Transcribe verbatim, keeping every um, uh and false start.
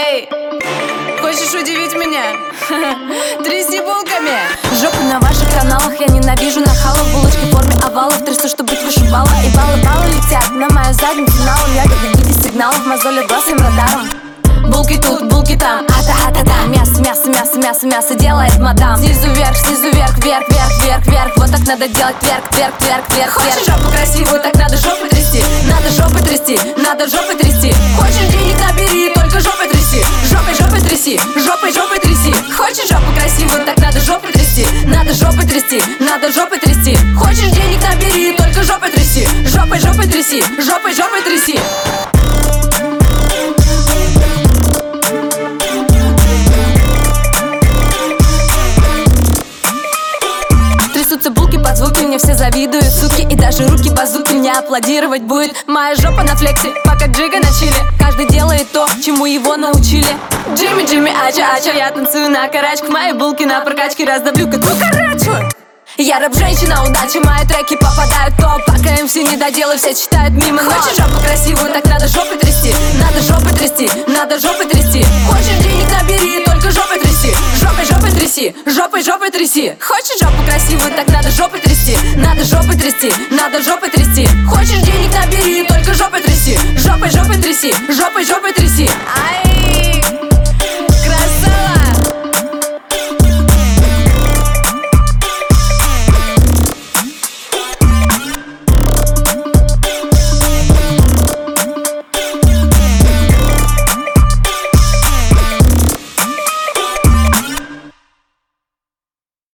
Эй, хочешь удивить меня? Тряси булками. Жопы на ваших каналах, я ненавижу нахалов. Булочки в форме овалов, трясу, чтобы быть выше балла. И баллы-баллы летят на мою задницу финалом. Я как в виде сигналов, мозоли глаз своим радаром. Булки тут, булки там, ата-ата-та. Мясо, мясо, мясо, мясо, мясо делает мадам. Снизу вверх, снизу вверх, вверх, вверх, вверх, вверх. Вот так надо делать, вверх, вверх, вверх, вверх. Хочешь жопу красивую, так надо жопу трясти. Надо жопы трясти, надо жопы трясти. Хочешь денег набери, только жопой тряси. Жопой, жопой тряси, жопой, жопой тряси. Хочешь жопу красивую, так надо жопой трясти. Надо жопы трясти, надо жопы трясти. Хочешь денег набери, только жопой тряси. Жопой, жопой тряси, жопой, жопой тряси. Трясутся булки под звуки, мне все завидуют, суки. И даже руки базуки мне аплодировать будет. Моя жопа на флексе, пока Джига на чиле. Каждый делает то, чему его научили. Джимми, Джимми, ача, ача. Я танцую на карачках, мои булки на прокачке раздавлю как кукарачу. Я рэп-женщина, удачи, мои треки попадают в топ. Пока эм си не доделы, все читают мимо. Хочешь жопу красивую, так надо жопой трясти. Надо жопы трясти, надо жопы трясти. Хочешь денег набери, только жопой тряси. Жопой, жопой тряси, жопой, жопой тряси. Хочешь жопу красивую, так надо жопы трясти. Надо жопы трясти, надо жопы трясти. Хочешь денег набери, только жопой тряси. Жопой, жопой тряси, жопой, жопой тряси. Ай.